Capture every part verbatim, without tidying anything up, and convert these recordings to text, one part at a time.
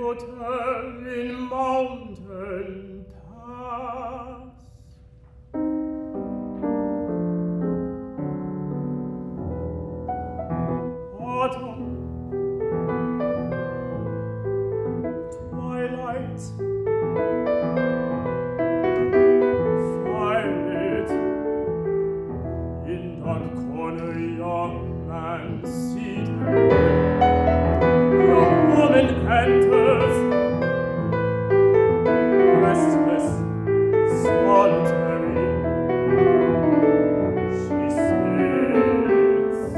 hotel in Mountain Pass. Autumn, twilight, violet, in dark corner young man seated. Young woman enters, restless, solitary. She sits.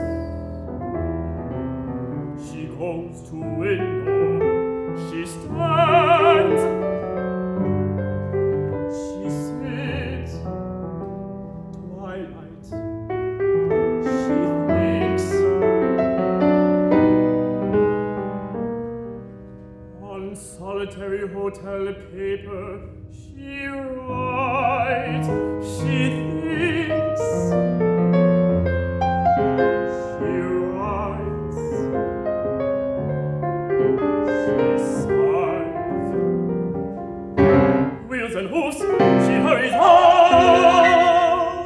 She goes to window. She stands. She sits. Twilight. She thinks. On solitary hotel paper, she writes. She thinks. She writes. She sighs. Wheels and hoofs, she hurries out.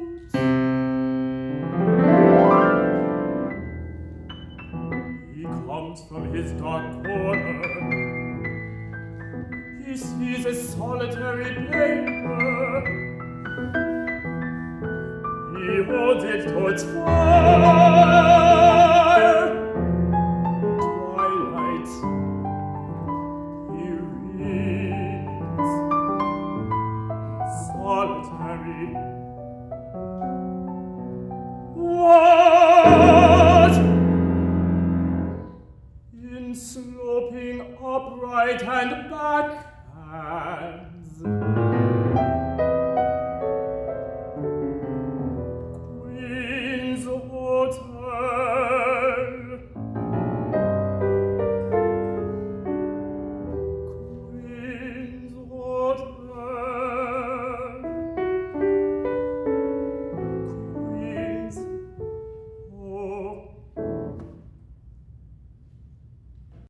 He comes from his dark corner. He sees a solitary paper. He holds it towards fire.